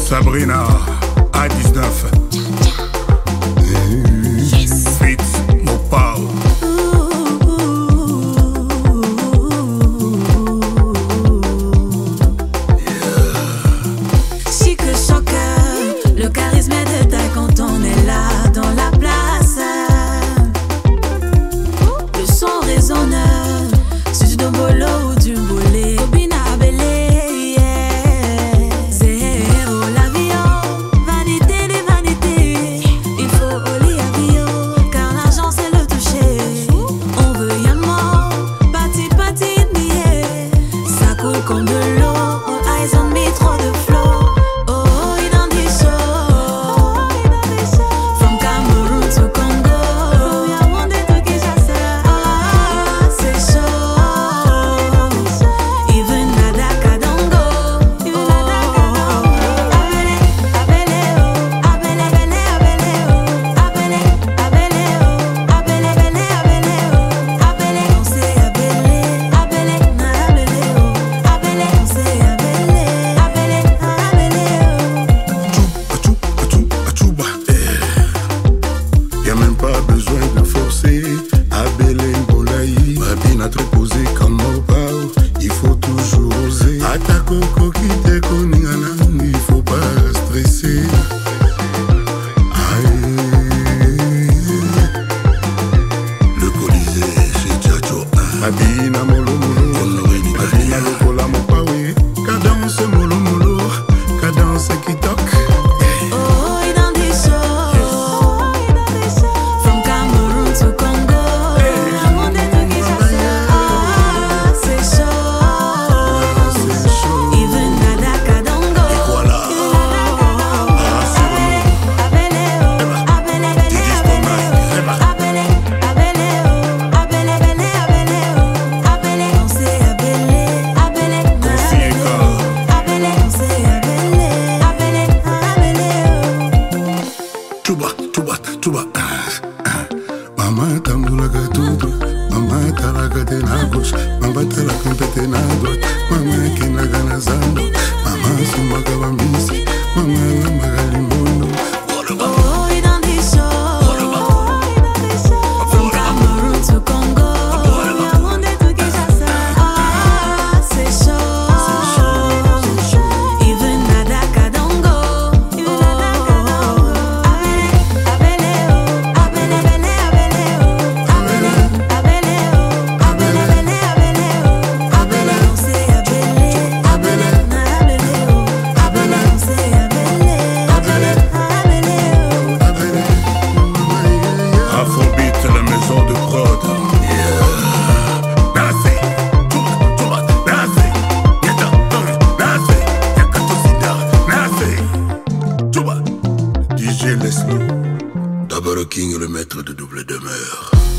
Sabrina, A19. Fitz, Mopao. Chic choqueur, le charisme est de taille quand on est là dans la place. Le son résonne, c'est du dombolo ou du bolé. Bobina Abélé, yeah. Zéro l'avion, vanité des vanités. Il faut oli avion, car l'argent c'est le toucher. On veut y mort, pati pati nié. Ça coule comme de l'eau, all eyes on me, trop de flow. Il faut toujours oser. Attaque au coquille, il faut pas stresser. Le Colisée, c'est Tchatcho. Mabina molo molo, Mabina lokola mopawe. Cadence molo molo, cadence qui toque. Tuba, Mama tambulaga tudo, mama talaga de na gauche, mama talaga pete na droite, mama kinaga na zando, mama sumaga bambisi, mama lamaga limondo. DJ Leslo, d'abord le King, le maître de double demeure.